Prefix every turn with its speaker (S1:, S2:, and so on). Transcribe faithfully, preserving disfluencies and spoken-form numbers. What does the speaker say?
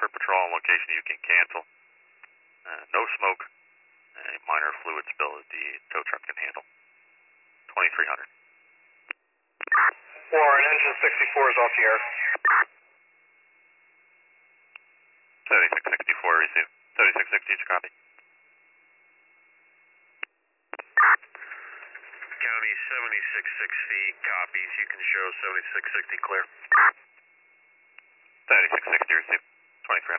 S1: for patrol on location, you can cancel. Uh, no smoke. A minor fluid spill that the tow truck can handle. twenty-three hundred.
S2: Warren, engine sixty-four is off the air.
S1: seventy-six sixty-four, receive. seventy-six sixty is copy.
S2: County seventy-six sixty copies. You can show seventy-six sixty clear.
S1: seventy-six sixty, receive. twenty-three hundred.